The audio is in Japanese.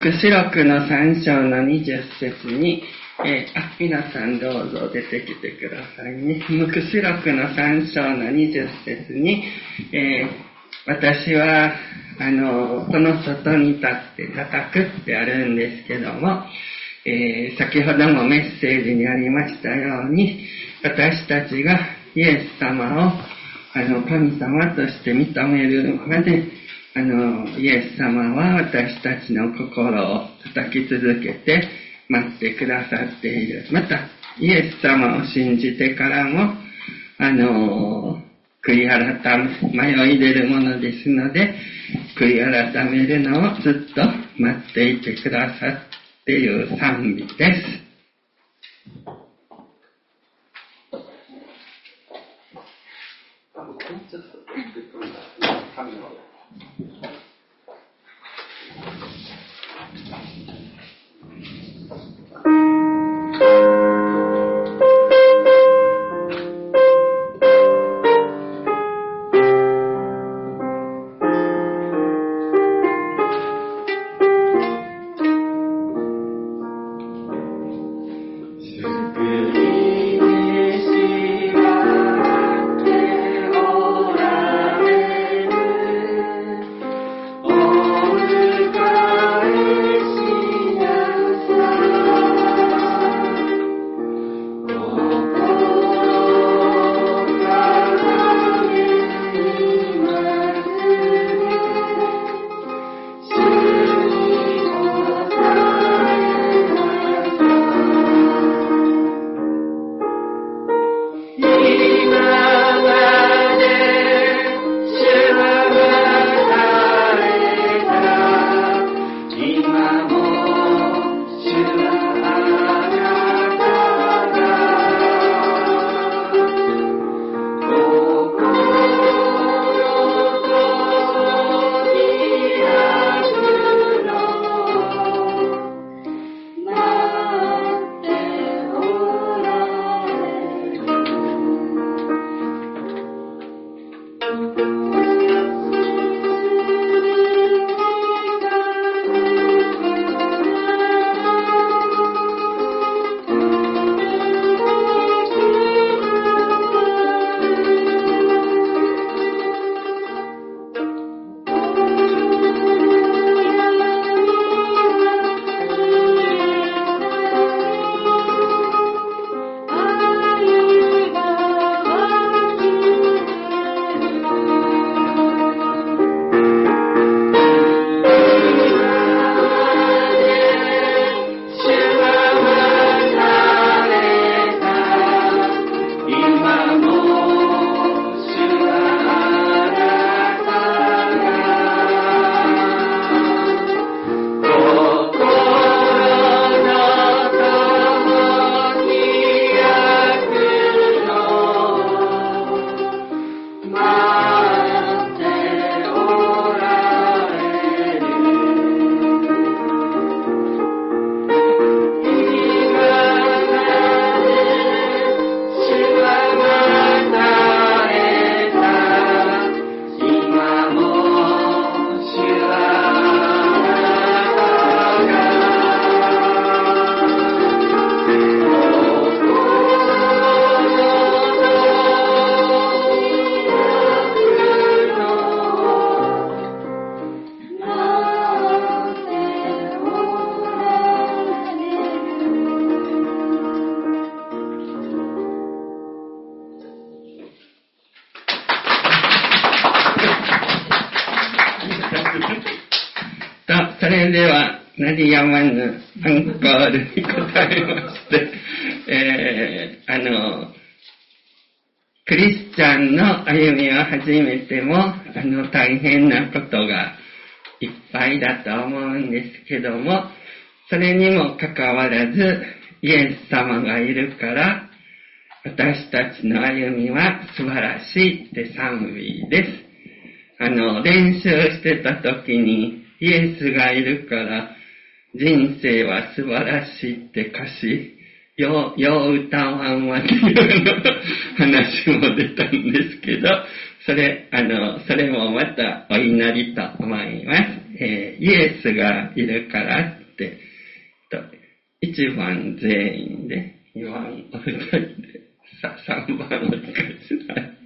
黙示録の3章の20節に、皆さんどうぞ出てきてくださいね。黙示録の3章の20節に、私はこの外に立って叩くってあるんですけども、先ほどもメッセージにありましたように、私たちがイエス様を神様として認めるまでイエス様は私たちの心を叩き続けて待ってくださっている。またイエス様を信じてからも悔い改め迷い出るものですので、悔い改めるのをずっと待っていてくださっている賛美です。それでは鳴りやまぬアンコールに答えまして、クリスチャンの歩みを始めても大変なことがいっぱいだと思うんですけども、それにもかかわらずイエス様がいるから私たちの歩みは素晴らしいって賛美です。練習してた時にイエスがいるから人生は素晴らしいって歌詞よう歌わんわっていう話も出たんですけど、それもまたお祈りと思います。 イエスがいるからって、1番全員で、2番お一人で、3番お一人で、